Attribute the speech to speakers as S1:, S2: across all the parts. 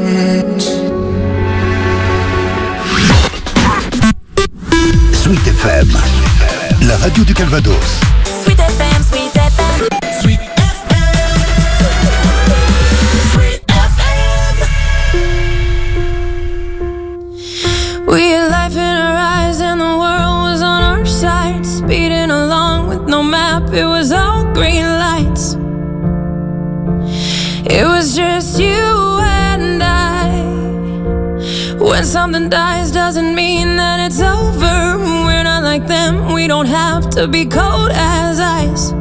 S1: Sweet FM, la radio du Calvados.
S2: Sweet FM, Sweet FM. Sweet FM. Sweet FM.
S3: We had life in our eyes and the world was on our side. Speeding along with no map, it was all green lights. It was just you and I. When something dies doesn't mean that it's over. We're not like them, we don't have to be cold as ice.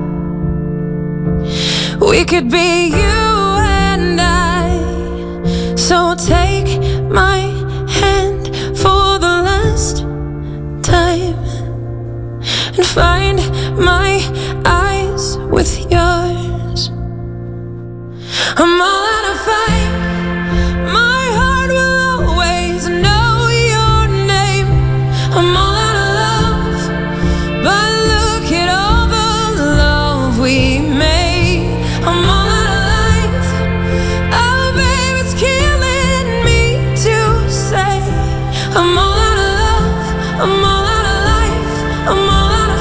S3: We could be you and I. So take my hand for the last time and find my eyes with yours. I'm all out of fight. My heart will always know your name. I'm all out of love, but look at all the love we made. I'm all out of life. Oh, babe, it's killing me to say. I'm all out of love. I'm all out of life. I'm all out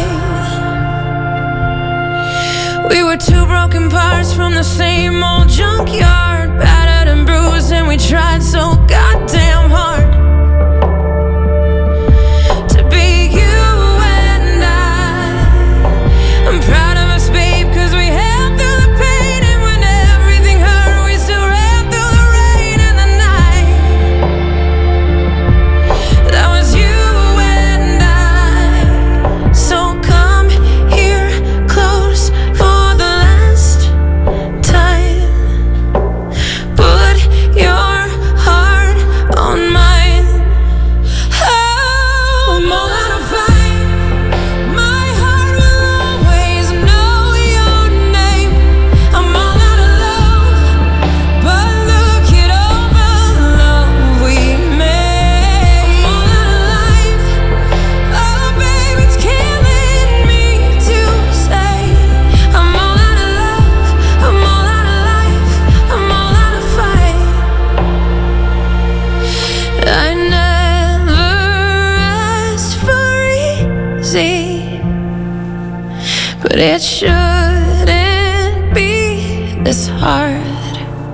S3: of fight. We were two broken parts from the same old junkyard, battered and bruised, and we tried so goddamn hard to be you and I. I'm proud of us, babe, cause we held through the pain, and when everything hurt, we still ran through the rain and the night. That was you and I. So come here close for the last time. Put your heart on mine. Oh, I'm all out of fight. My heart will always know your name. I'm all out of love, but look at all the love we made. I'm all out of life. Oh, babe, it's killing me to say. I'm all out of love. I'm all out of life. I'm all out of fight. I never asked for easy, but it shouldn't be this hard.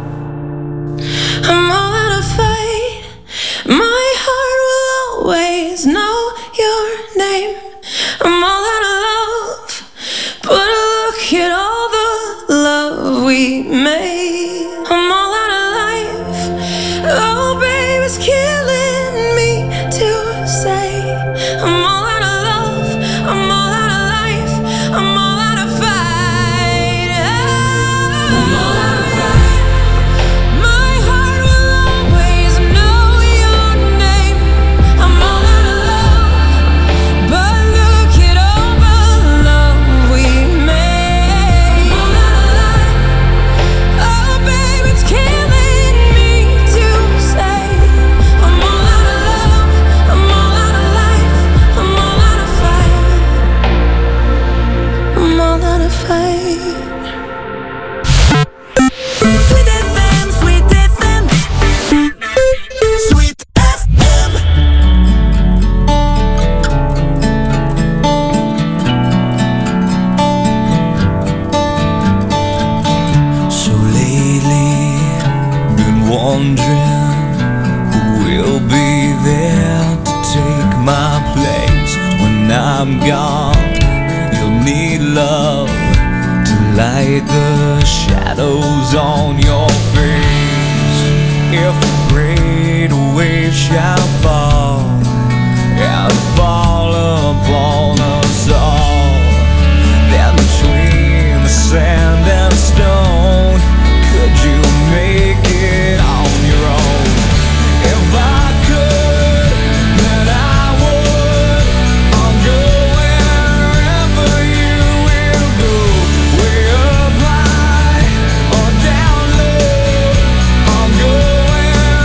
S3: I'm all out of fight. My heart will always know your name. I'm all out of love, but look at all the love we made. I'm all out of life. Oh, babe, it's killing me to say. I'm all out of love. I'm all out of life. I'm all out of fight. I'm all out of fight. My heart will always know your name. I'm all out of love, but look at all the love we made. I'm all out of life. Oh, babe, it's killing me to say. I'm all out of love. I'm all out of life. I'm all out of fight. I'm all out of fight.
S2: Sweet FM, Sweet FM. Sweet FM.
S4: So lately, been wondering who will be there to take my place when I'm gone. You'll need love to light the shadows on your face. If a great wave shall fall and fall upon us all, then between the sand and stone, could you make it on your own? If I could, then I would. I'll go wherever you will go, way up high or down low. I'll go wherever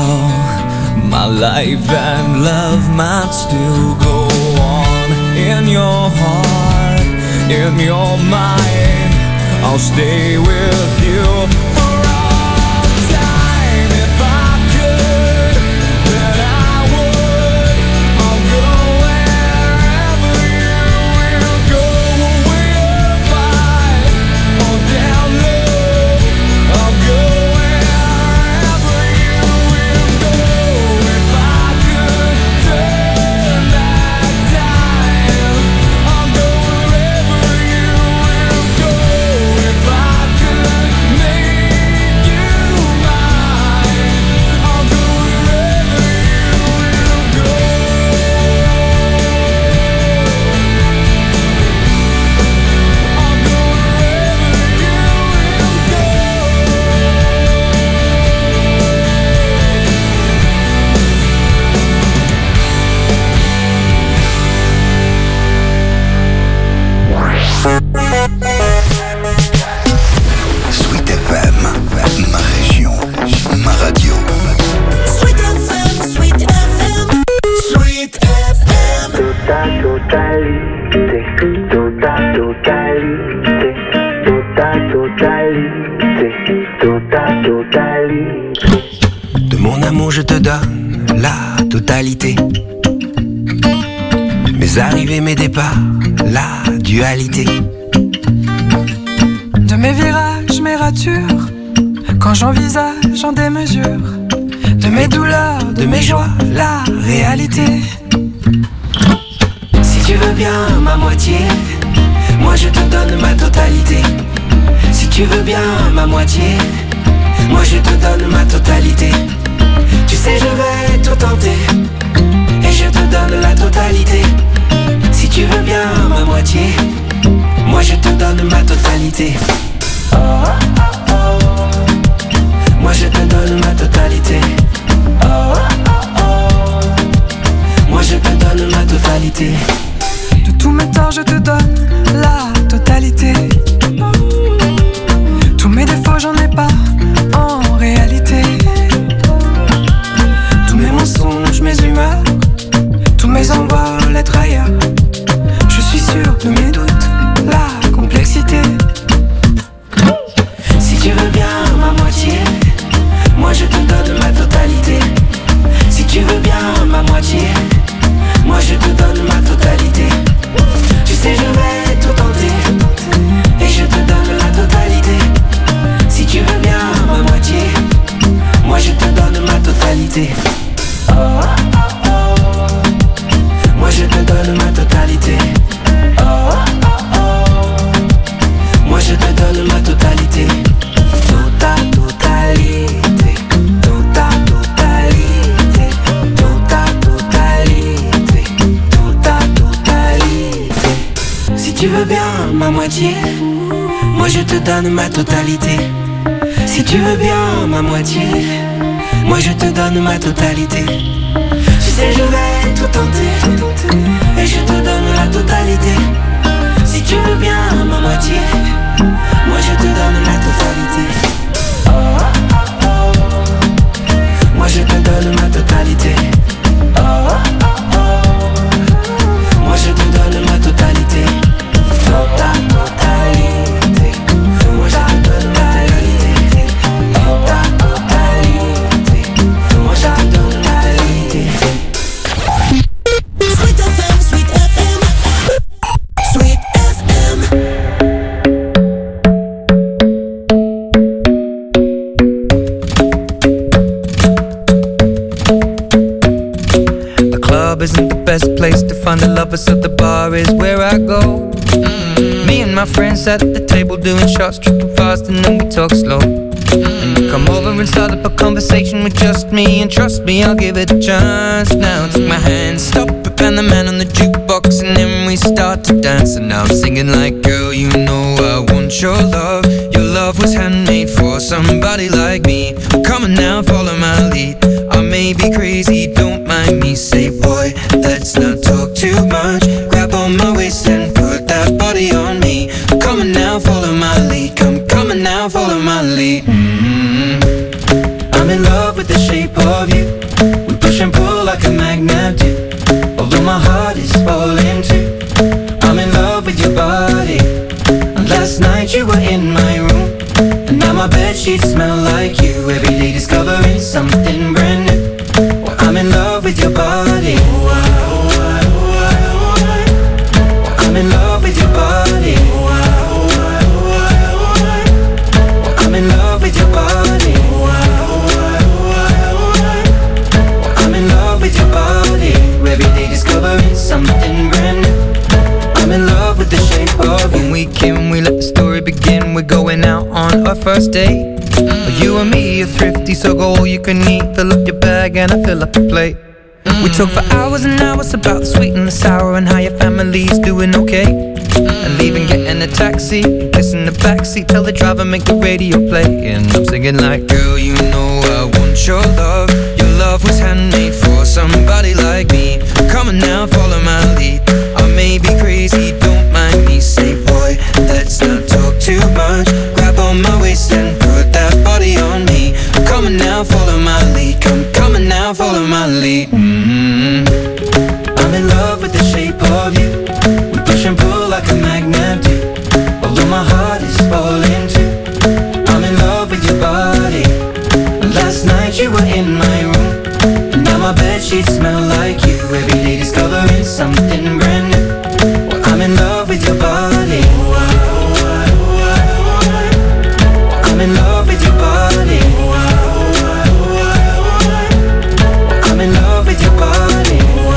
S4: while, my life and love might still go on. In your heart, in your mind, I'll stay with you for all time. If I could, then I would. I'll go wherever you will go. Way up high or down low, I'll go wherever you will go. If I could turn back time, I'll go wherever you will go. If I could make you mine, I'll go wherever you will go. I'll go
S1: Sweet FM, ma région, ma radio.
S2: Sweet FM, Sweet FM, Sweet FM.
S5: De mon amour je te donne la totalité. Mes arrivées, mes départs, la dualité.
S6: De mes virages, mes ratures, quand j'envisage en démesure, de mes douleurs, de mes joies, la réalité.
S5: Si tu veux bien ma moitié, moi je te donne ma totalité. Si tu veux bien ma moitié, moi je te donne ma totalité. Tu sais je vais tout tenter, et je te donne la totalité. Si tu veux bien ma moitié, moi je te donne ma totalité. Oh, oh, oh, oh. Moi je te donne ma totalité. Oh, oh, oh, oh. Moi je te donne ma totalité.
S6: De tous mes torts je te donne la totalité. Tous mes défauts j'en ai pas en réalité. Tous mes mensonges, mes humeurs, tous mes envols, les trahir. Je suis sûr de mes doutes, la complexité.
S5: Si tu veux bien ma moitié, moi je te donne ma totalité. Si tu veux bien ma moitié, moi je te donne ma totalité. Tu sais je vais tout tenter, et je te donne la totalité. Si tu veux bien ma moitié, moi je te donne ma totalité. Oh, oh, oh, oh. Moi je te donne ma totalité. Oh, oh, oh, oh. Moi je te donne ma totalité. Tota totalité. Tota totalité. Tota totalité. Tota totalité. Si tu veux bien ma moitié, moi je te donne ma totalité. Si tu veux bien ma moitié, moi je te donne ma totalité. Tu sais je vais tout tenter, et je te donne la totalité. Si tu veux bien ma moitié, moi je te donne la totalité. Oh, oh, oh, oh. Moi je te donne ma totalité. Oh, oh, oh, oh. Moi je te donne ma totalité. Tota totalité. Moi je te donne ma totalité. Tota totalité. Moi je te donne ma totalité.
S2: Sweet FM, Sweet FM, Sweet FM.
S4: The club isn't the best place to find the lovers, so the bar is where I go. Me and my friends at the table doing shots, tripping fast, and then we talk slow. And you come over and start up a conversation with just me, and trust me, I'll give it a chance. Now take my hand, stop it, and the man on the jukebox, and then we start to dance. And now I'm singing like, girl, you know I want your love. Your love was handmade for somebody like me. Come on now, follow my lead. I may be crazy, don't mind me. Say, boy, let's not talk too much. Grab on my waist and put that body on me. Come on now, follow my lead. Come on now, follow my lead. I'm in love with the shape of you. first date. You and me are thrifty, so go all you can eat. Fill up your bag and I fill up your plate. We talk for hours and hours about the sweet and the sour and how your family's doing okay. And leaving, getting a taxi, kissing the backseat, tell the driver make the radio play. And I'm singing like, girl, you know I want your love. Your love was handmade for somebody like me. Come on now, follow my lead. I may be crazy, don't mind me. Say, boy, let's not talk too much. Grab on my waist and put that body on me. Come on now, follow my lead. Come on now, follow my lead. I'm in love with the shape of you. We push and pull like a magnet do. Although my heart is falling too. I'm in love with your body. Last night you were in my room, and now my bedsheets smell like you. Every day discovering something brand new. Well, I'm in love with your body. I'm in love with your body. I'm in love with your body.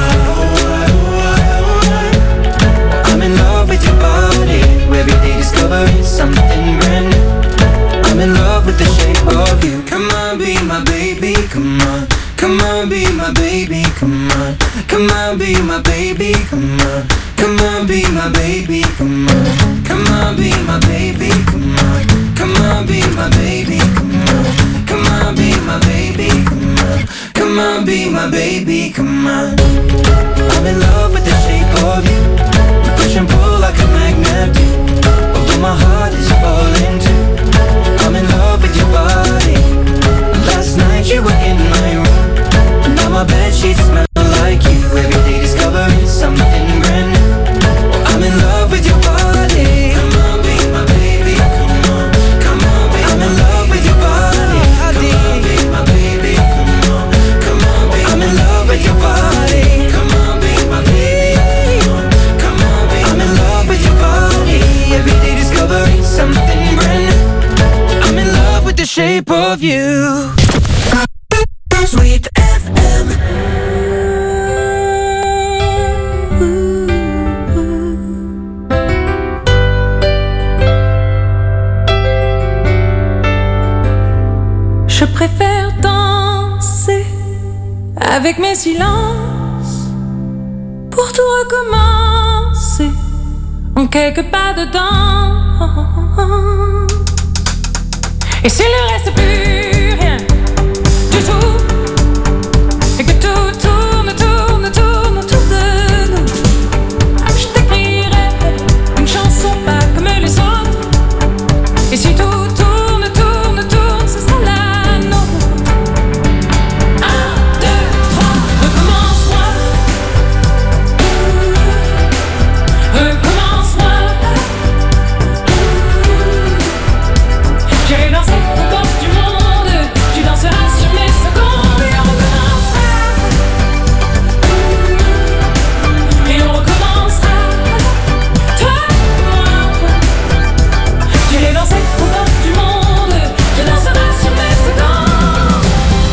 S4: I'm in love with your body. Every day discovering something brand new. I'm in love with the shape of you. Come on, be my baby, come on. Come on, be my baby, come on. Come on, be my baby, come on. Come on, be my baby, come on. Come on, be my baby, come on. Come on, be my baby, come on. Come on, be my baby, come on. Come on, be my baby, come on. I'm in love with the shape of you. We push and pull like a magnet do. Although my heart is falling too. I'm in love with your body. Last night you were in my room, and now my bedsheets smell like you. Every day discovering something brand new. I'm in love with your body. Come on, be my baby. Come on, come on, be I'm in love with your body. Come on, be my baby. Come on, come on, be I'm in love with your body. Come on, be my baby. Come on, be I'm in love with your body. Every day discovering something brand new. I'm in love with the shape of you. Sweet FM.
S3: Je préfère danser avec mes silences pour tout recommencer en quelques pas dedans. Et s'il ne reste plus rien du tout, et que tout tourne, tourne, tourne autour de nous, je t'écrirai une chanson pas comme les autres. Et si tout tourne, tourne, tourne, ce sera la nôtre. 1, 2, 3, recommence-moi. Recommence-moi. J'irai danser aux portes du monde. Tu danseras sur mes secondes. Et on recommencera. Et on recommencera. Toi et moi. J'irai danser aux portes du monde. Tu danseras sur mes secondes.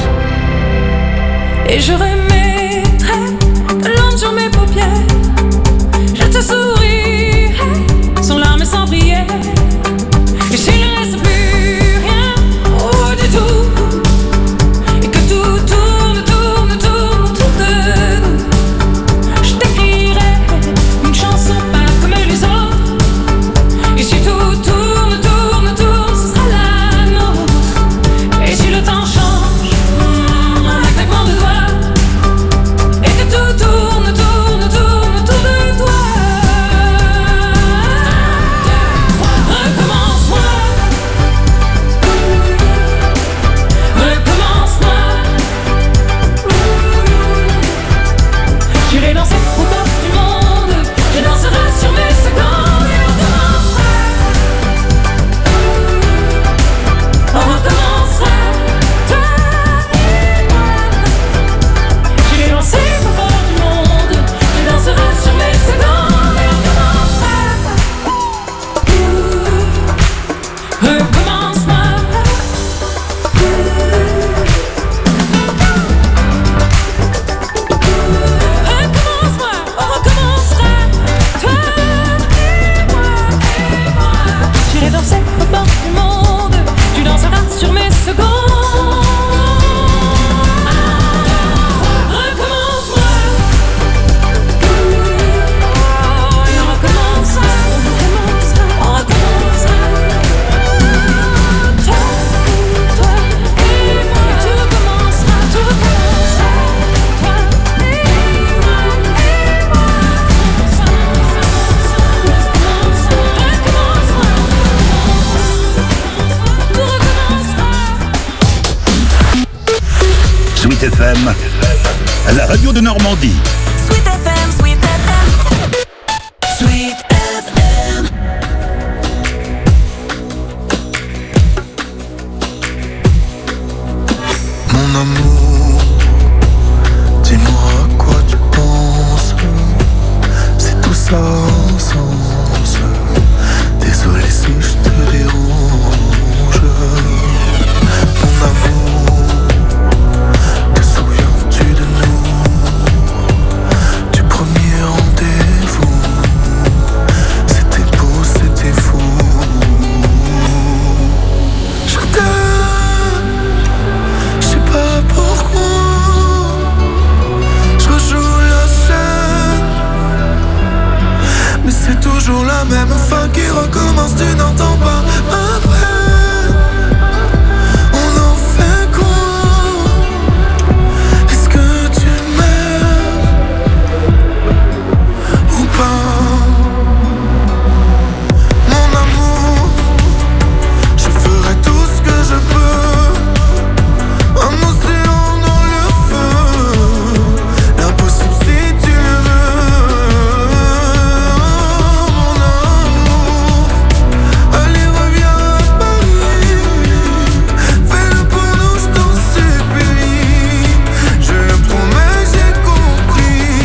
S3: Et je remettrai de l'ombre sur mes paupières. Je te sourirai sans larmes et sans prière. Et s'il ne reste plus rien, oh du tout, et que tout tourne, tourne, tourne autour de nous, je t'écrirai une chanson pas comme les autres. Et si tout tourne, tourne, tourne, ce sera la nôtre. Et si le temps change, un claquement de doigts,
S1: Sweet FM, la radio de Normandie.
S2: Sweet FM, Sweet FM.
S5: Sweet FM.
S7: Mon amour, dis-moi à quoi tu penses. C'est tout ça sans sens. Désolé si je te dérange. Mon amour, te souviens-tu de nous? Du premier rendez-vous. C'était beau, c'était fou. Je t'aime, je sais pas pourquoi. Je rejoue la scène, mais c'est toujours la même fin qui recommence. Tu n'entends pas ma peine. On en fait quoi? Est-ce que tu m'aimes ou pas? Mon amour, je ferai tout ce que je peux. Un océan dans le feu, l'impossible si tu le veux. Mon amour, allez reviens à Paris. Fais-le pour nous, je t'en supplie. Je le promets, j'ai compris.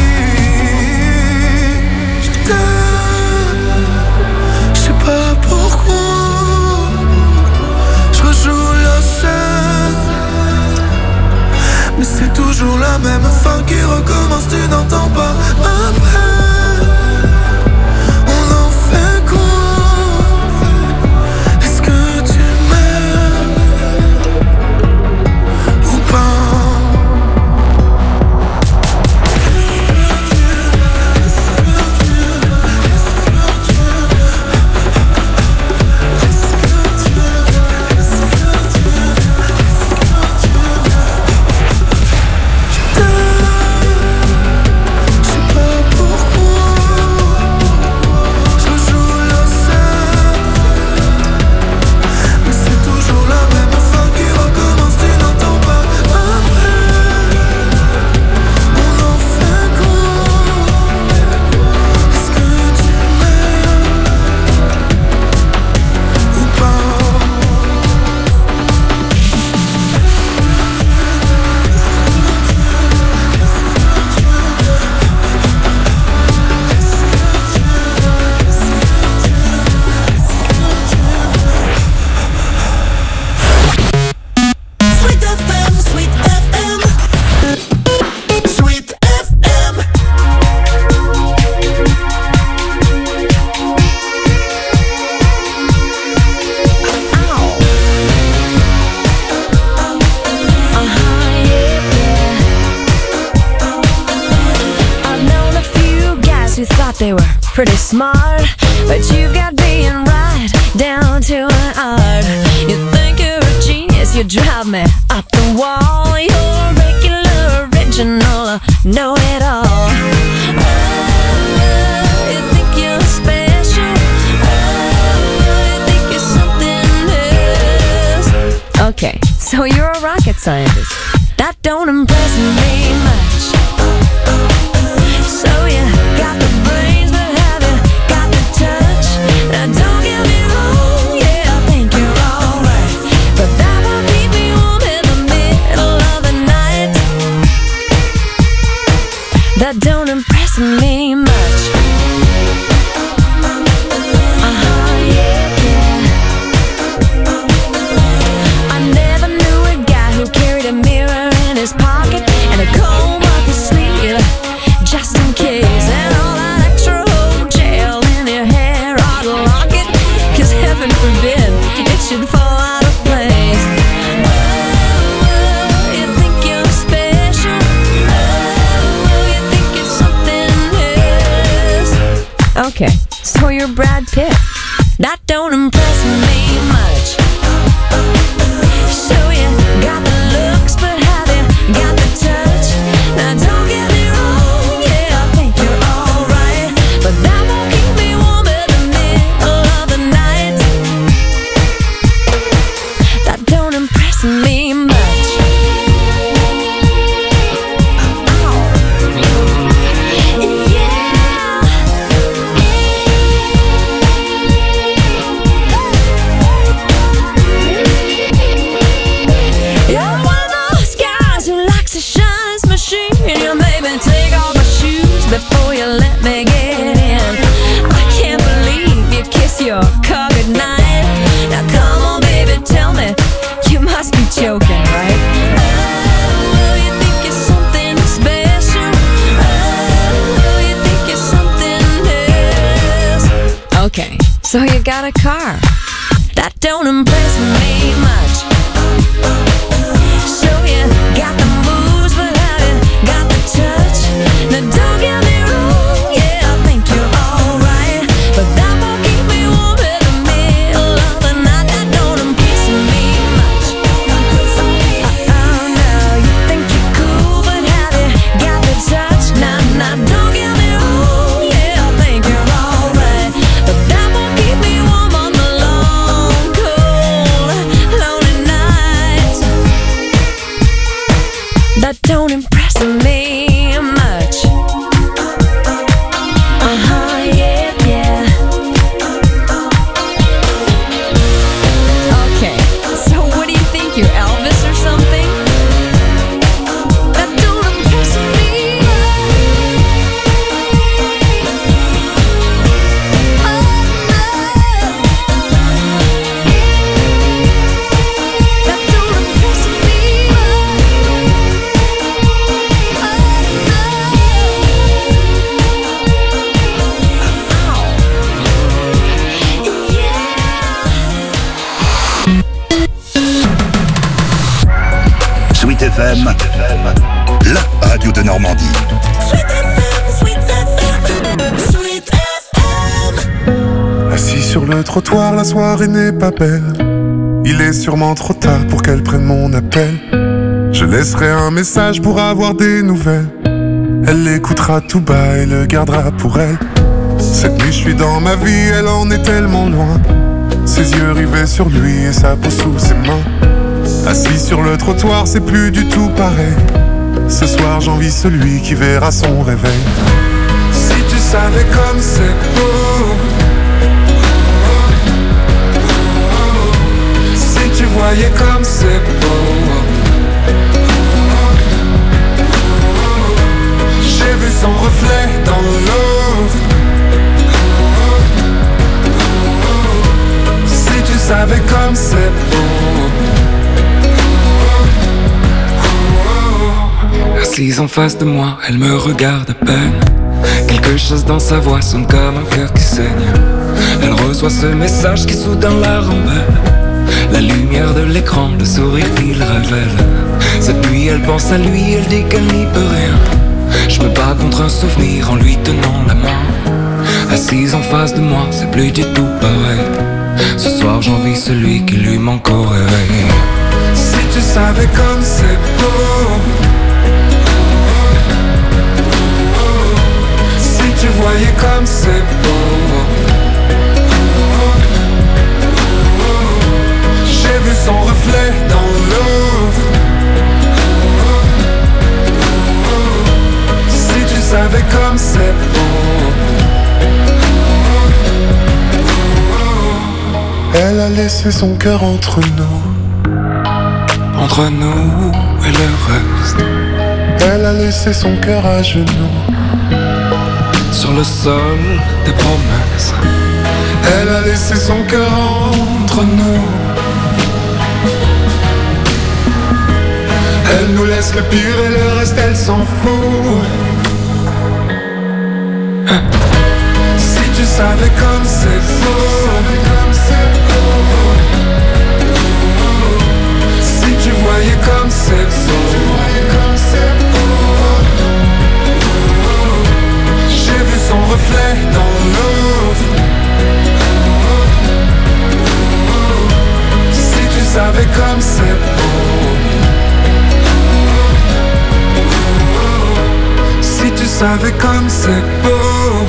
S7: Je t'aime, je sais pas pourquoi. Je rejoue la scène, mais c'est toujours la même fin qui recommence. Tu n'entends pas ma peine. On en fait quoi? Est-ce que tu m'aimes ou pas? Je sais pas pourquoi. Je joue la scène, mais c'est toujours la même fin qui recommence. Tu n'entends pas ma peine. On en fait quoi? Est-ce que tu m'aimes ou pas?
S5: Sweet FM, Sweet FM. Sweet FM.
S3: I've known a few guys who thought they were pretty smart, but you've got being right down to an art. You think you're a genius, you drive me up the wall. You're regular, original, know-it-all. Oh, you think you're special. Oh, you think you're something else. Okay, so you're a rocket scientist. That don't impress me much. So you got the brains, but have you got the touch? Now don't get me wrong, yeah, I think you're alright, but that won't keep me warm in the middle of the night. That don't impress me much. Yeah. I never knew a guy who carried a mirror in his pocket and a comb up his sleeve, just in case. And all that extra old gel in your hair ought to lock it, 'cause heaven forbid it should fall out of place. Oh, you think you're special. Oh, you think you're something else. Okay, so you're Brad Pitt. That don't impress me much. So you got the looks, but have you got the touch? Now don't get me wrong, yeah, I think you're alright, but that won't keep me warm in the middle of the night. That don't impress me much. shines machine. You made me take off my shoes before you let me get in. I can't believe you kiss your car goodnight. Now come on, baby, tell me, you must be joking, right? Oh, you think you're something special. Oh, you think you're something else. Okay, so you got a car. That don't impress me much. So you got the moves, but have you got the touch? Now don't get me wrong, yeah, I think you're alright, but that won't keep me warm in the middle of the night. That don't impress me much. Oh no, you think you're cool, but have you got the touch? Now don't get me wrong, yeah, I think you're alright, but that won't keep me warm on the long, cold, lonely nights. That don't impress me much. Yeah, yeah. Okay, so what do you think, you're Elvis or something? That don't impress me. Oh no. That don't impress me.
S1: Sweet FM, la radio de Normandie.
S7: Sweet FM.
S8: Assis sur le trottoir, la soirée n'est pas belle. Il est sûrement trop tard pour qu'elle prenne mon appel. Je laisserai un message pour avoir des nouvelles. Elle l'écoutera tout bas et le gardera pour elle. Cette nuit je suis dans ma vie, elle en est tellement loin. Ses yeux rivés sur lui et sa peau sous ses mains. Assis sur le trottoir, c'est plus du tout pareil. Ce soir j'envie celui qui verra son réveil. Si tu savais comme c'est beau, si tu voyais comme c'est beau. J'ai vu son reflet dans l'eau. Si tu savais comme c'est beau.
S9: Assise en face de moi, elle me regarde à peine. Quelque chose dans sa voix sonne comme un cœur qui saigne. Elle reçoit ce message qui soudain la rembelle. La lumière de l'écran, le sourire qu'il révèle. Cette nuit elle pense à lui, elle dit qu'elle n'y peut rien. Je me bats contre un souvenir en lui tenant la main. Assise en face de moi, c'est plus du tout pareil. Ce soir j'envie celui qui lui manque au réveil.
S8: Si tu savais comme c'est beau. Si tu voyais comme c'est beau. J'ai vu son reflet dans l'eau. Si tu savais comme c'est beau. Elle a laissé son cœur entre nous.
S9: Entre nous et le reste.
S8: Elle a laissé son cœur à genoux.
S9: Sur le sol des promesses.
S8: Elle a laissé son cœur entre nous. Elle nous laisse le pire et le reste elle s'en fout. Si tu savais comme c'est beau. Si tu voyais comme c'est beau. J'ai vu son reflet dans l'eau. Si tu savais comme c'est beau. Si tu savais comme c'est beau.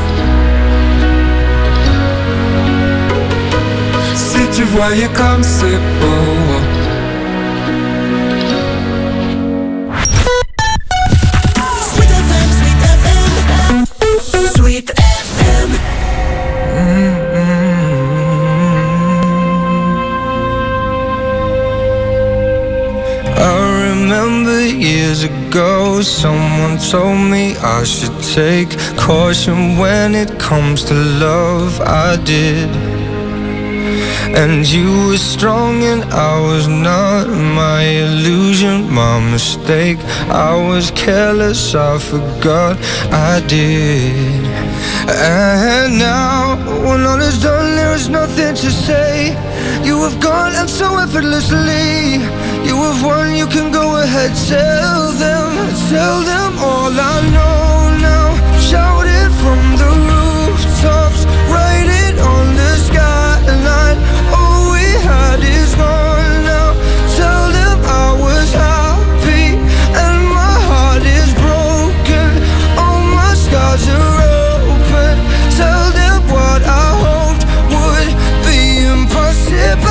S8: Si tu voyais comme c'est beau.
S7: Sweet FM.
S4: I remember years ago ago, someone told me I should take caution when it comes to love. I did. And you were strong and I was not. My illusion, my mistake. I was careless, I forgot I did. And now, when all is done, there is nothing to say. You have gone and so effortlessly. You have won, you can go ahead. Tell them all I know now. Shout it from the rooftops, write it on the skyline. All we had is gone now. Tell them I was happy and my heart is broken. All my scars are open. Tell them what I hoped would be impossible.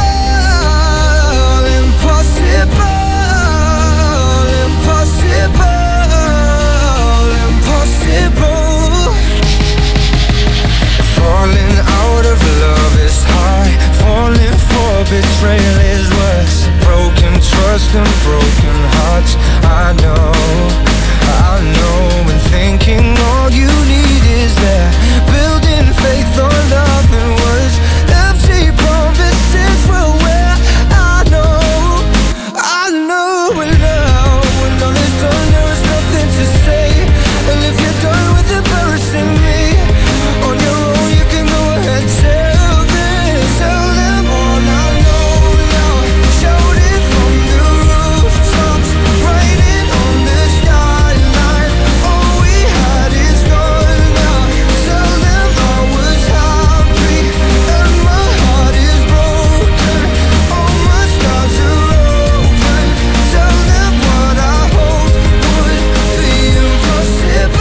S4: Falling out of love is high. Falling for betrayal is worse. Broken trust and broken hearts. I know. And thinking all you need is there. Building faith on nothing words. Empty promises will wear. I know. And now when all is done, there is nothing to say. And if you're done with embarrassing me on your own, you can go ahead. Tell them all I know now. Shout it from the rooftops, write it on the skyline. All we had is gone now. Tell them I was happy and my heart is broken. All my scars are open. Tell them what I hoped would be impossible.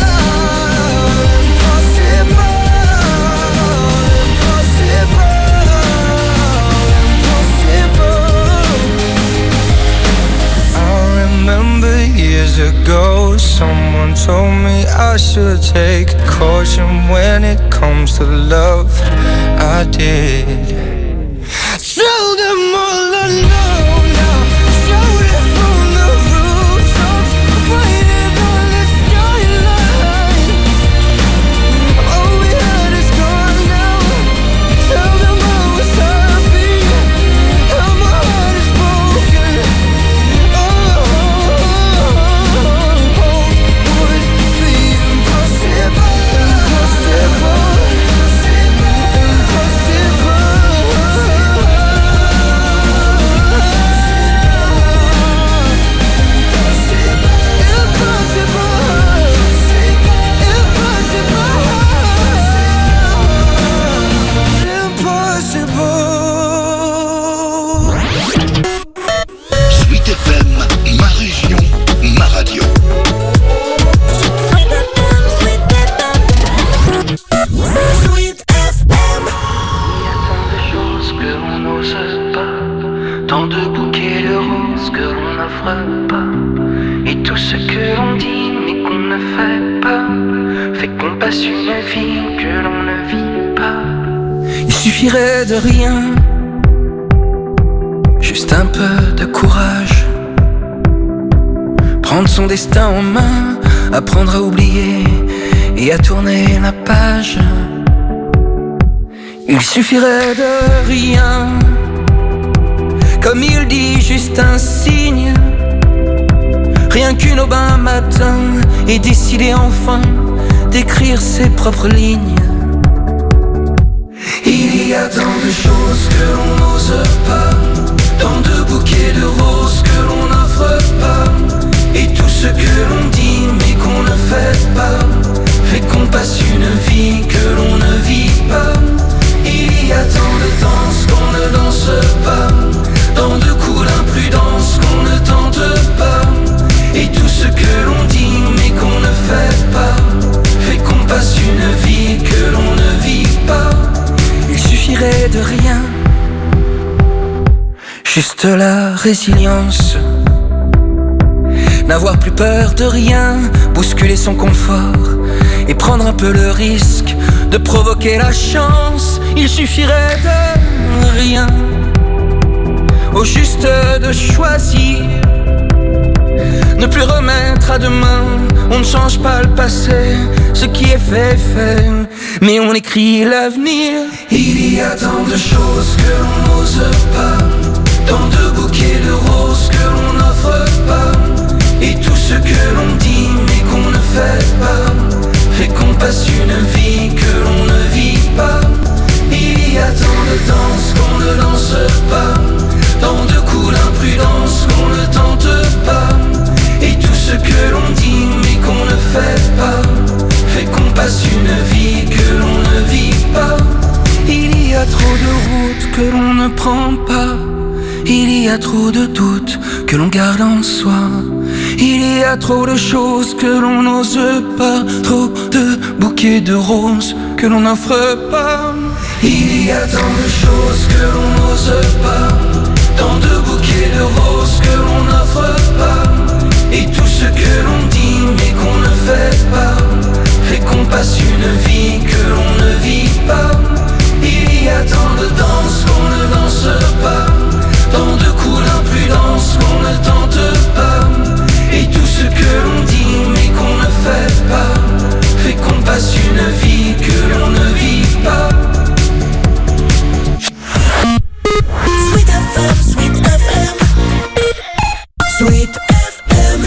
S4: I remember years ago, someone told me I should take caution when it comes to love. I did. Tell them all I know now. Shout it from the rooftops, write it on the skyline. All we had is gone now. Tell them I was happy and my heart is broken. Would be impossible.
S1: Sweet FM, ma région, ma radio.
S2: Sweet FM.
S9: Il y a tant de choses que l'on n'ose pas, tant de bouquets de roses que l'on n'offre pas, et tout ce que l'on dit mais qu'on ne fait pas, fait qu'on passe une vie que l'on ne vit pas.
S4: Il suffirait de rien, juste un peu de courage, prendre son destin en main, apprendre à oublier et à tourner la page. Il suffirait de rien, comme il dit, juste un signe, rien qu'une aube un matin, et décider enfin d'écrire ses propres lignes. Il y a tant de choses que l'on n'ose pas, tant de bouquets de roses que l'on n'offre pas, et tout ce que l'on dit mais qu'on ne fait pas, fait qu'on passe une vie que l'on ne vit pas. Il y a tant de danses qu'on ne danse pas, tant de coups d'imprudence qu'on ne tente pas, et tout ce que l'on dit mais qu'on ne fait pas, fait qu'on passe une vie que l'on ne vit pas. Il suffirait de rien, juste la résilience, n'avoir plus peur de rien, bousculer son confort et prendre un peu le risque de provoquer la chance. Il suffirait de rien, au juste de choisir
S9: Ne plus remettre à demain, on ne change pas le passé. Ce qui est fait, fait, mais on écrit l'avenir. Il y a tant de choses que l'on n'ose pas, tant de bouquets de roses que l'on n'offre pas, et tout ce que l'on dit mais qu'on ne fait pas, fait qu'on passe une vie que l'on ne vit pas. Il y a tant de danses qu'on ne danse pas, tant de coups d'imprudence qu'on ne tente pas, et tout ce que l'on dit mais qu'on ne fait pas, fait qu'on passe une vie que l'on ne vit pas. Il y a trop de routes que l'on ne prend pas, il y a trop de doutes que l'on garde en soi, il y a trop de choses que l'on n'ose pas, trop de bouquets de roses que l'on n'offre pas. Il y a tant de choses que l'on n'ose pas, tant de bouquets de roses que l'on n'offre pas, et tout ce que l'on dit mais qu'on ne fait pas, fait qu'on passe une vie que l'on ne vit pas. Il y a tant de danses qu'on ne danse pas, tant de coups d'imprudence qu'on ne tente pas, et tout ce que l'on dit mais qu'on ne fait pas, fait qu'on passe une vie que l'on ne vit pas.
S5: Sweet FM, Sweet FM, Sweet FM.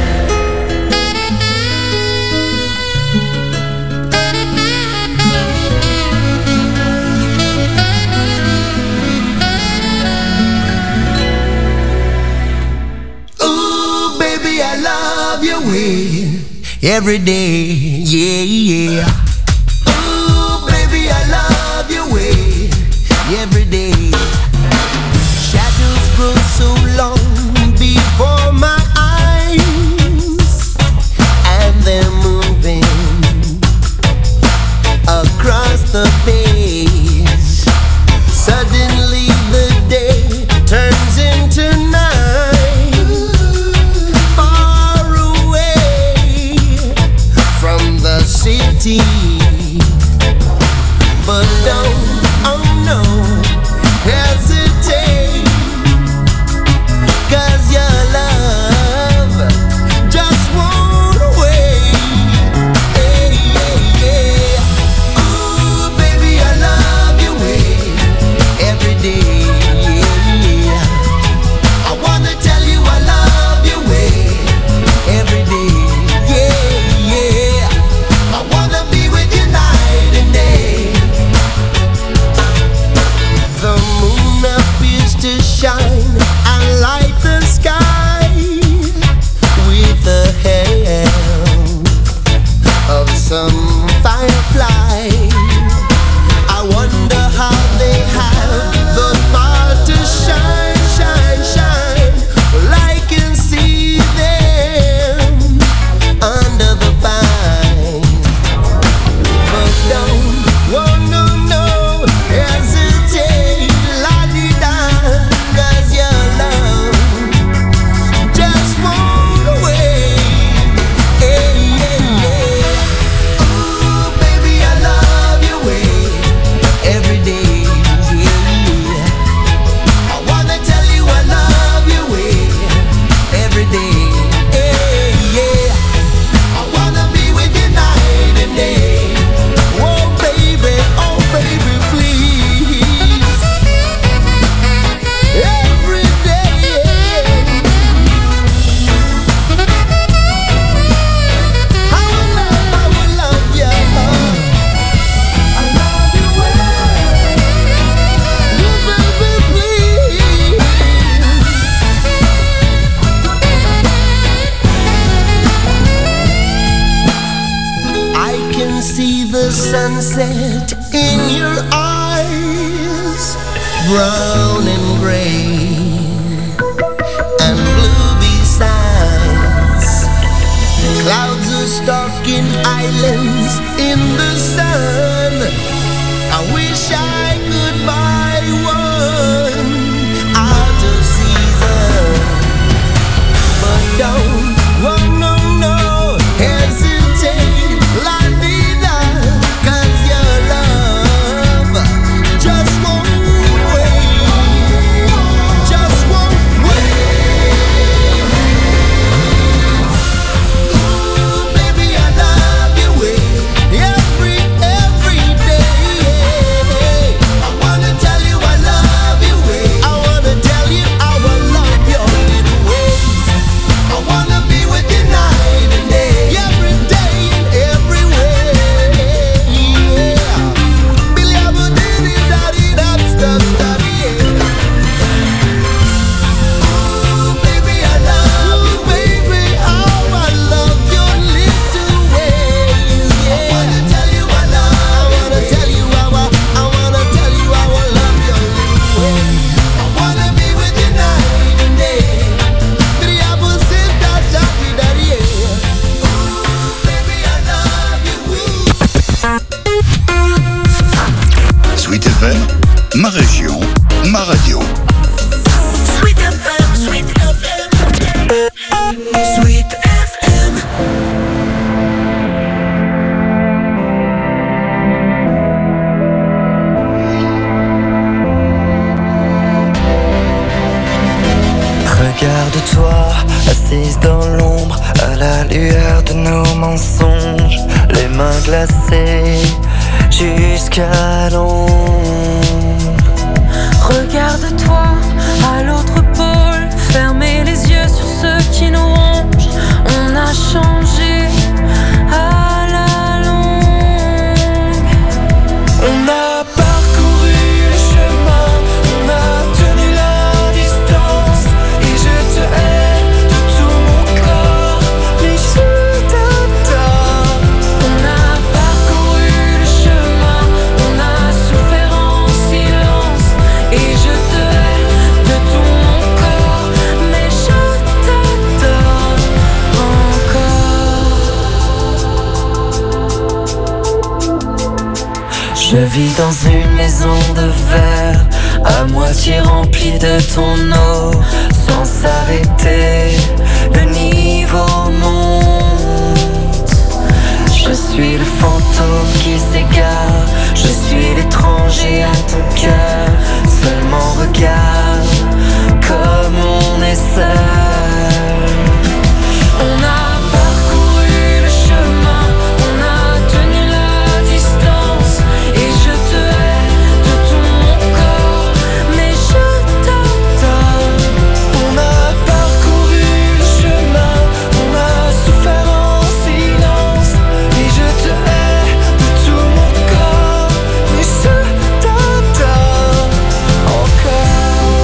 S10: Ooh, baby, I love your way every day, yeah, yeah. Ooh, baby, I love your way every day. Shadows grow so long before my eyes, and they're moving across the page. Suddenly the day turns into night, far away from the city. But don't, oh no, hesitate, 'cause your love just won't wait. Hey, yeah, yeah. Ooh, baby, I love your way every day, yeah. I wanna tell you I love your way every day, yeah, yeah. I wanna be with you night and day. The moon appears to shine and light the sky with the help of some firefly. I wonder how they have the power to shine, shine, shine. Well, I can see them under the pine. But don't, oh no, no, hesitate, la-di-da, 'cause your love just won't wait. Hey, yeah, yeah. Ooh, baby, I love your way every day, yeah. I wanna tell you I love your way every day, hey, yeah. I wanna be with you night and day. Oh baby, please. Every day. I will love you. I love you well. Oh baby, please. I can see the sunset in your eyes, brown and gray and blue besides. Clouds are stalking islands in the sun. I wish I could buy one out of season. But don't, oh no, no, hesitate, la-di-da, 'cause your love just won't wait, just won't wait.
S11: de nos mensonges, les mains glacées jusqu'à l'ombre.
S3: Regarde-toi à l'autre pôle, fermez les yeux sur ceux qui nous rongent. On a changé à la longue.
S5: On a parcouru le chemin, on a tenu la distance. Et je te hais de tout mon corps, mais je t'adore.
S3: On a parcouru le chemin, on a souffert en silence. Et je te hais de tout mon corps, mais je t'adore encore.
S11: Je vis dans une maison de verre, à moitié remplie de ton eau. Sans s'arrêter, le niveau monte. Je suis le fantôme qui s'égare, je suis l'étranger à ton cœur. Seulement regarde comme on est seul.
S3: On a parcouru le chemin, on a tenu la distance. Et je te hais de tout mon corps, mais je t'adore.
S5: On a parcouru le chemin, on a souffert en silence. Et je te hais de tout mon corps, mais je t'adore encore.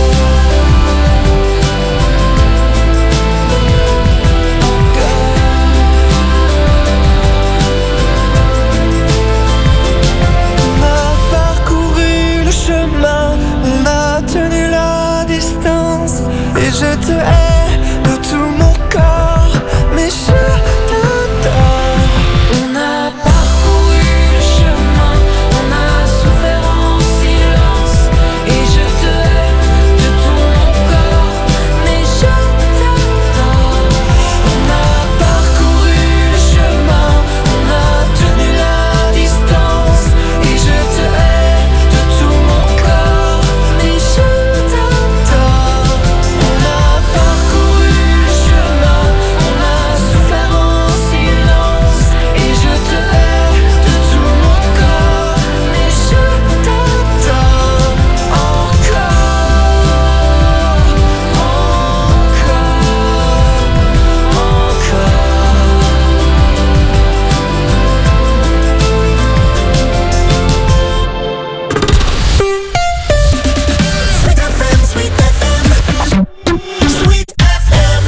S5: On a parcouru le chemin, on a tenu la distance. Et je te hais de tout mon corps, mais je t'adore.
S3: On a parcouru le chemin, on a souffert en silence. Et je te hais de tout mon corps, mais je t'adore.
S5: On a parcouru le chemin, on a tenu la distance. Et je te hais de tout mon corps, mais je t'adore. On a parcouru le chemin, on a souffert en silence. Et je te hais de tout mon corps, mais je t'adore encore,
S10: Sweet FM, Sweet FM, Sweet FM.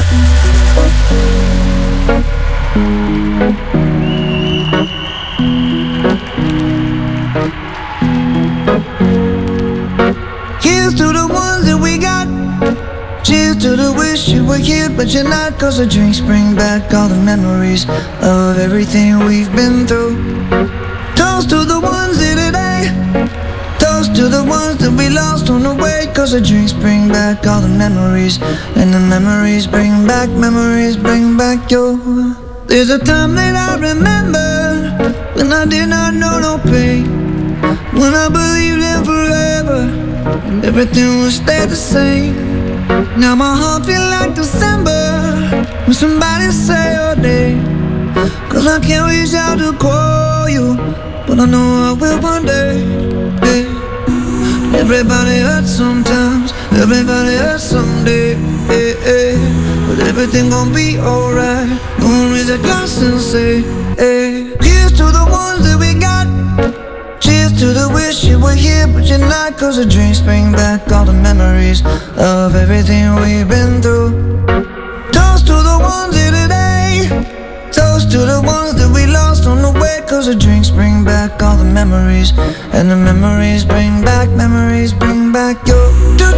S12: Here's to the ones that we got. Cheers to the wish you were here, but you're not. 'Cause the drinks bring back all the memories of everything we've been through. Toast to the ones here today. Toast to the ones that we lost on the way. 'Cause the drinks bring back all the memories. And the memories bring back you. There's a time that I remember when I did not know no pain. When I believed in forever and everything would stay the same. Now my heart feel like December when somebody say your name. 'Cause I can't reach out to call you, but I know I will one day. Hey. Everybody hurts sometimes, everybody hurts someday. Hey, hey. But everything gon' be alright. Gonna raise a glass and say, hey. Here's to the ones that we got. Cheers to the wish you were here, but you're not. 'Cause the drinks bring back all the memories of everything we've been through. Toast to the ones here today. Toast to the ones that we lost on the way. 'Cause the drinks bring back all the memories. And the memories bring back your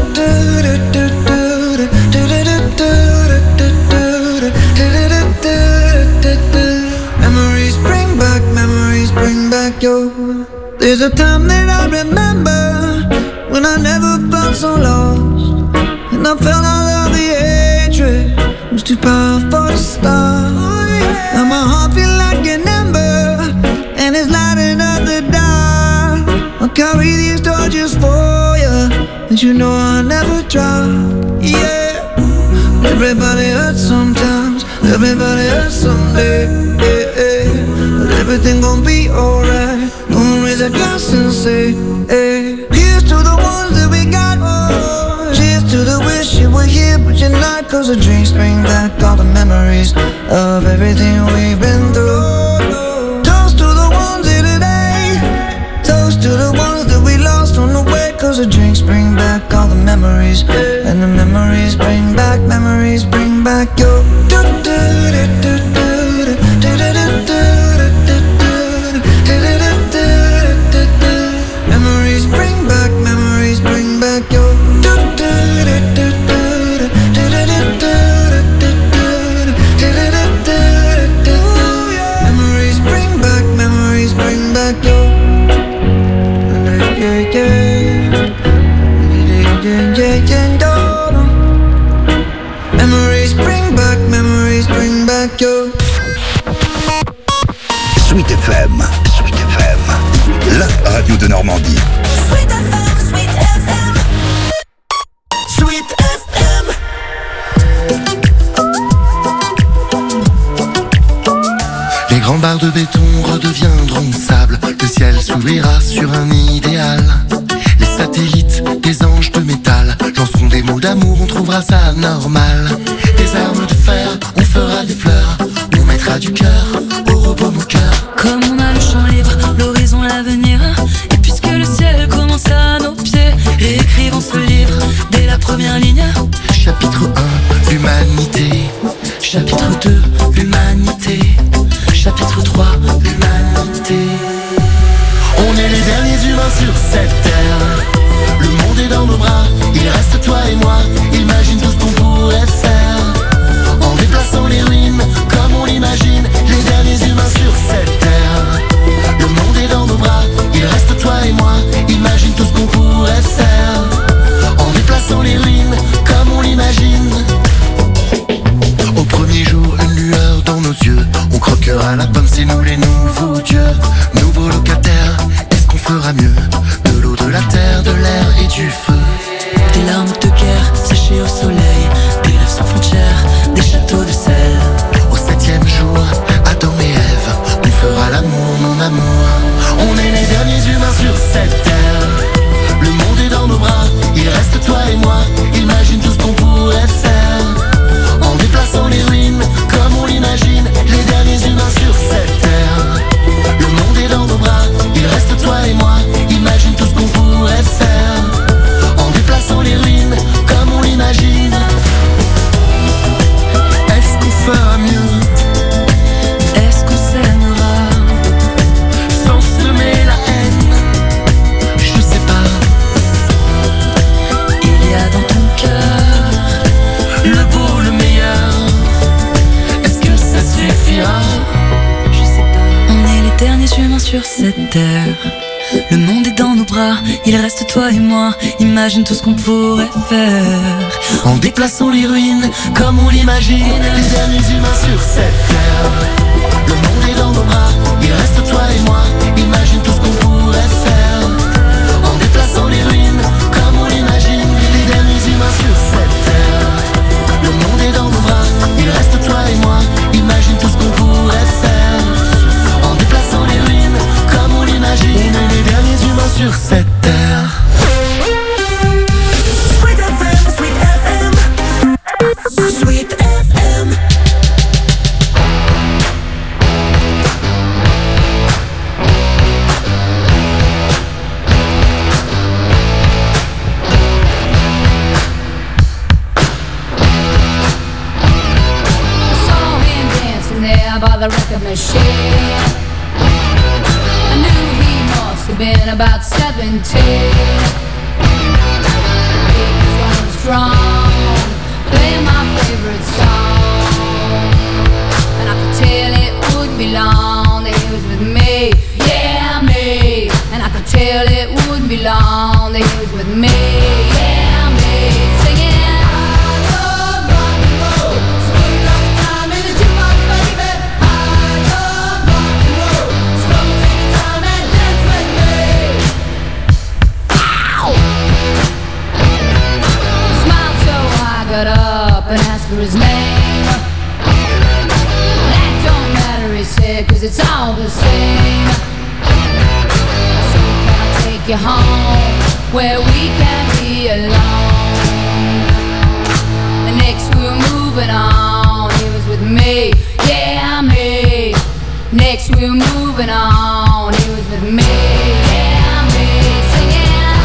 S12: memories bring back your. There's a time that I remember when I never felt so lost. And I felt all of the hatred was too powerful to stop. Now my heart feel like an ember, and it's lighting up the dark. I'll carry these torches for you, and you know I'll never drop. Yeah, everybody hurts sometimes, everybody hurts someday. Here's to the ones that we got. Cheers to the wish you were here, but you're not. Cause the drinks bring back all the memories of everything we've been through. Toast to the ones here today. Toast to the ones that we lost on the way. Cause the drinks bring back all the memories. And the memories bring back your memories bring back your memories bring back your memories bring back your
S1: Sweet FM, la radio de Normandie.
S2: Sweet FM.
S13: Les grands barres de béton redeviendront sable. Le ciel s'ouvrira sur un idéal. Les satellites, des anges de métal, lanceront des mots d'amour, on trouvera ça normal. Des armes de fer, on fera des fleurs, on mettra du cœur au repos mon cœur.
S14: Comme on a le champ libre, l'horizon, l'avenir. Et puisque le ciel commence à nos pieds, réécrivons ce livre dès la première ligne.
S13: Chapitre 1, l'humanité. Chapitre 2, l'humanité. Chapitre 3, l'humanité. On est les derniers humains sur cette terre. Le monde est dans nos bras, il reste toi et moi. Imagine tout ce qu'on pourrait faire en déplaçant les ruines comme on l'imagine. Les derniers humains sur cette terre. Le monde est dans nos bras, il reste toi et moi. Imagine tout ce qu'on pourrait faire en déplaçant les ruines comme on l'imagine. Au premier jour, une lueur dans nos yeux. On croquera la pomme, c'est nous les nouveaux dieux. Nouveaux locataires, est-ce qu'on fera mieux? De l'eau, de la terre, de l'air et du feu.
S14: Des larmes de guerre séchées au soleil, des rêves sans frontières, des châteaux de sel.
S13: Au 7e jour, Adam et Ève, on fera l'amour, mon amour. On est les derniers humains sur cette terre. Le monde est dans nos bras, il reste toi et moi. Imagine tout ce qu'on pourrait faire en déplaçant les ruines comme on l'imagine. Les derniers humains sur cette terre. Le monde est dans nos bras, il reste toi et moi. Imagine tout ce qu'on pourrait faire en déplaçant les ruines comme on l'imagine. Est-ce qu'on fera mieux?
S14: Est-ce qu'on s'aimera
S13: sans semer la haine? Je sais pas.
S14: Il y a dans ton cœur
S13: le beau, le meilleur. Est-ce que ça suffira?
S14: Je sais pas. On est les derniers humains sur cette terre. Le monde est dans nos bras, il reste toi et moi. Imagine tout ce qu'on pourrait faire
S13: en déplaçant les ruines comme on l'imagine. Les derniers humains sur cette terre. Le monde est dans nos bras, il reste toi et moi. Imagine tout ce qu'on pourrait faire en déplaçant les ruines comme on l'imagine. Les derniers humains sur cette terre. Le monde est dans nos bras, il reste toi et moi. Imagine tout ce qu'on pourrait faire en déplaçant les ruines comme on l'imagine. On est les derniers humains sur cette terre.
S2: Sweet FM. Sweet FM.
S15: By the record machine, I knew he must have been about 17. He was going strong, playing my favorite song, and I could tell it wouldn't be long that he was with me, yeah me. And I could tell it wouldn't be long that he was with me, yeah me. Singing. Got up and asked for his name. That don't matter, he said, cause it's all the same. I said, can I take take you home where we can be alone. And next we're moving on. He was with me, yeah, me. Next we're moving on. He was with me, yeah, me. Singing.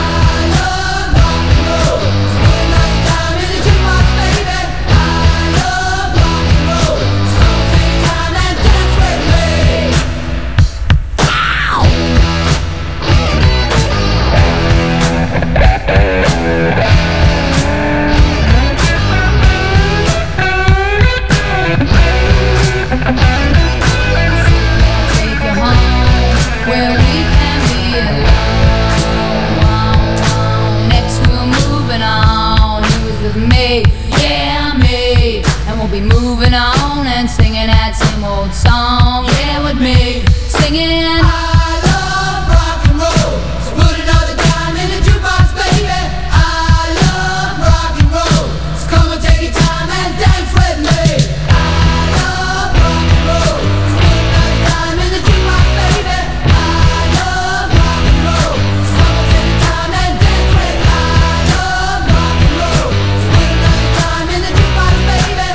S15: Moving on and singing that same old song, yeah, with me, singing. I love rock and roll, so put another dime in the jukebox, baby. I love rock and roll, so come and take your time and dance with me. I love rock and roll, so put another dime in the jukebox, baby. I love rock and roll, so come and take your time and dance with me. I love rock and roll, so put another dime in the jukebox, baby.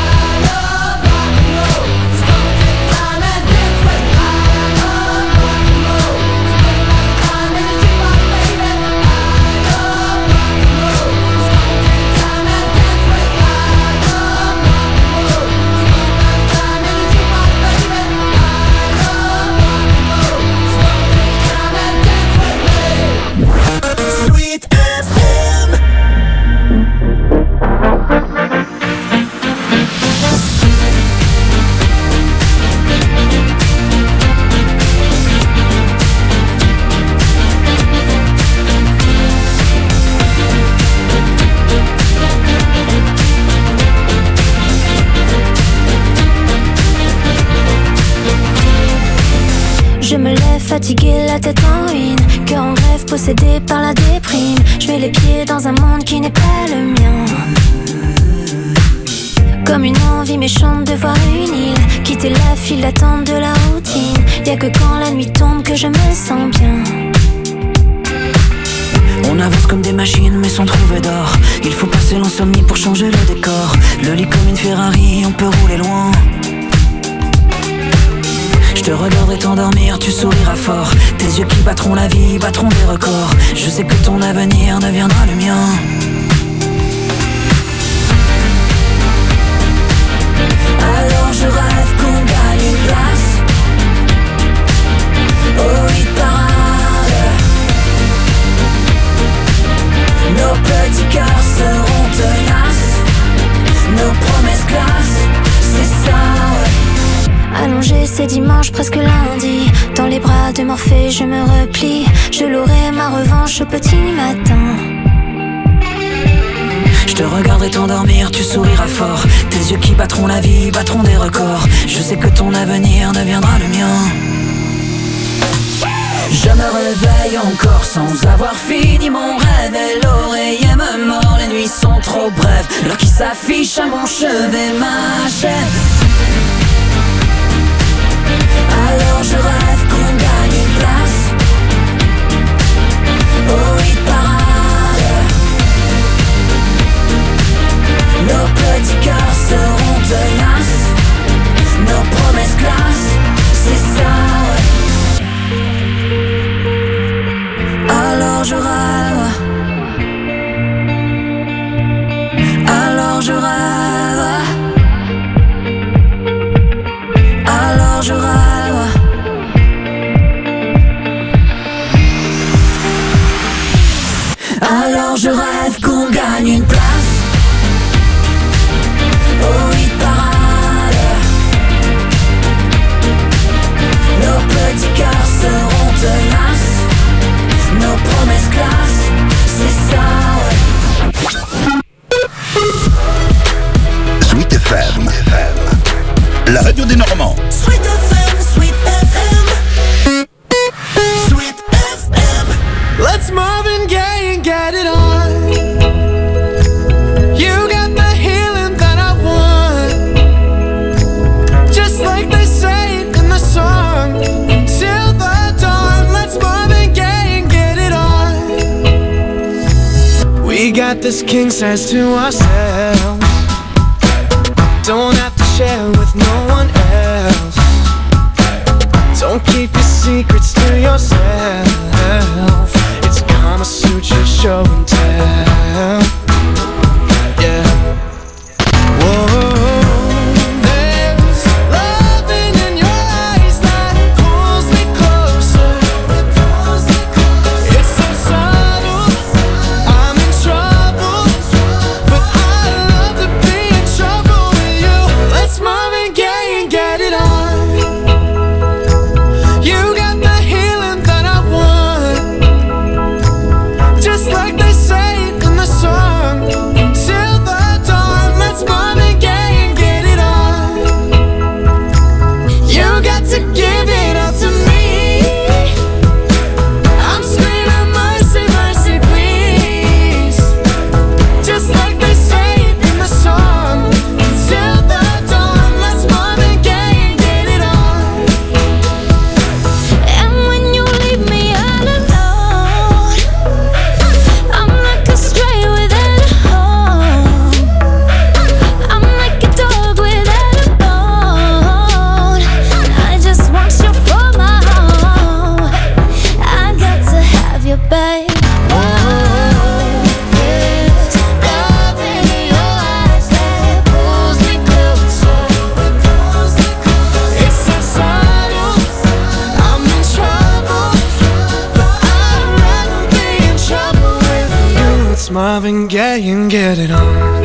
S3: Je me lève fatiguée, la tête en ruine, cœur en grève, possédé par la déprime. Je mets les pieds dans un monde qui n'est pas le mien. Comme une envie méchante de voir une île, quitter la file d'attente de la routine. Y'a que quand la nuit tombe que je me sens bien.
S16: On avance comme des machines mais sans trouver d'or. Il faut passer l'insomnie pour changer le décor. Le lit comme une Ferrari, on peut rouler loin. Je te regarderai t'endormir, tu souriras fort. Tes yeux qui battront la vie, battront des records. Je sais que ton avenir deviendra le mien. Alors je rêve qu'on gagne une place au hit parade. Nos petits cœurs seront tenaces. Nos promesses classent, c'est ça, ouais.
S3: Allongé, c'est dimanche, presque lundi. Dans les bras de Morphée, je me replie. Je l'aurai ma revanche au petit matin.
S16: Je te regarderai t'endormir, tu souriras fort. Tes yeux qui battront la vie, battront des records. Je sais que ton avenir deviendra le mien. Je me réveille encore sans avoir fini mon rêve. Et l'oreiller me mord, les nuits sont trop brèves. L'heure qui s'affiche à mon chevet m'achève. Alors je rêve qu'on gagne une place au hit parade. Nos petits cœurs seront tenaces. Nos promesses classent, c'est ça, ouais. Alors je rêve. Alors je rêve. Alors je rêve. Alors je rêve qu'on gagne une place au hit parade. Nos petits cœurs seront tenaces. Nos promesses classent, c'est ça, ouais.
S1: Sweet FM, la radio des Normands.
S10: Sweet FM, Sweet FM, Sweet FM.
S7: Let's Marvin Gaye and get it on. You got the healing that I want, just like they say in the song. Till the dawn, let's Marvin Gaye and get it
S17: got this king size to ourselves. Don't have to share with no one else. Don't keep your secrets to yourself. It's Kama Sutra show and tell. Yeah. Whoa. Marvin Gaye and get it on.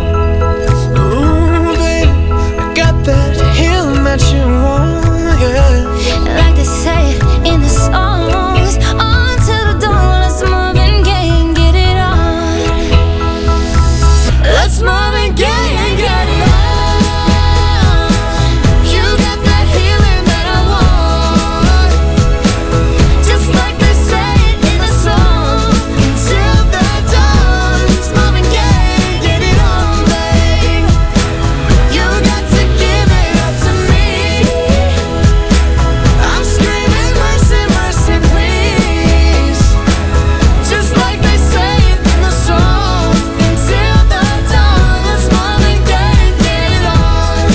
S17: Ooh, baby, I got that healing that you want, yeah.
S3: Like they say in the songs, on till the dawn. Let's Marvin Gaye and get it on. Let's Marvin Gaye and get it on. You got that healing that I want. Just like they say in the song, till the dawn. It's Marvin Gaye, get it on, babe. You got to give it up to me. I'm screaming mercy, mercy, please. Just like they say in the song, until the dawn. Let's Marvin Gaye, get it on.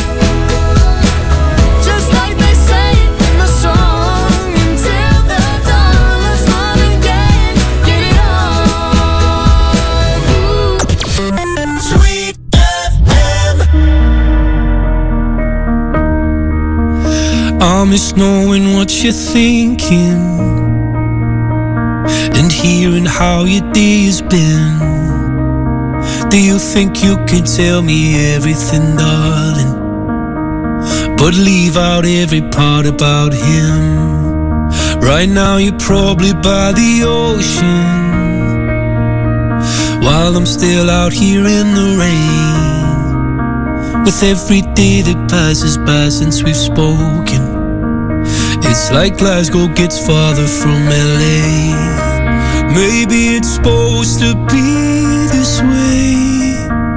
S3: Just like they say in the song, until the dawn. Let's Marvin Gaye, get it on.
S10: Sweet FM.
S18: I miss knowing what you're thinking and hearing how your day has been. Do you think you can tell me everything, darling, but leave out every part about him? Right now you're probably by the ocean, while I'm still out here in the rain. With every day that passes by since we've spoken, it's like Glasgow gets farther from LA. Maybe it's supposed to be this way,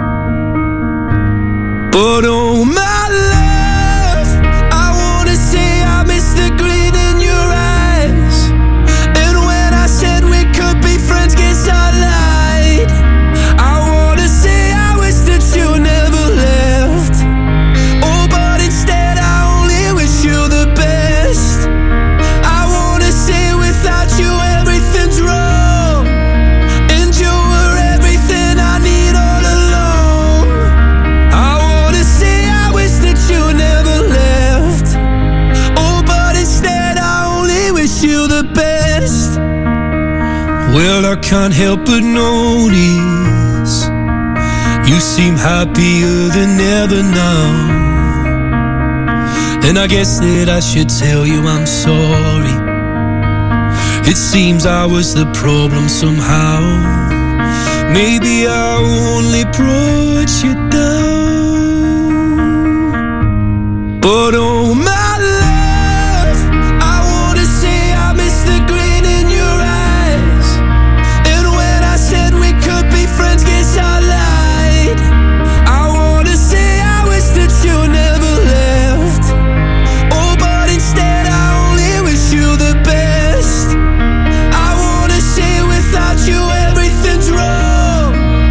S18: but oh my love, I wanna say I miss the grin in your eyes. And when I said we could be friends, guess I lied. I wanna say I wish that you never left. Oh, but instead I only wish you the best. I wanna say without you everything's wrong, and you were everything I need all along. I wanna say I wish that you never left. Oh, but instead I only wish you the best. Well, I can't help but notice you seem happier than ever now, and I guess that I should tell you I'm sorry. It seems I was the problem somehow. Maybe I only brought you down, but oh my love, I wanna say I miss the grin in your eyes. And when I said we could be friends, guess I lied. I wanna say I wish that you never left. Oh, but instead I only wish you the best. I wanna say without you everything's wrong,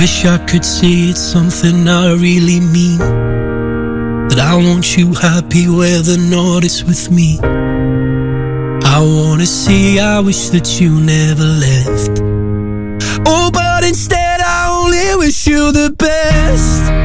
S18: wish I could say it's something I really mean, that I want you happy where the north is with me. I wanna say I wish that you never left. Oh, but instead I only wish you the best.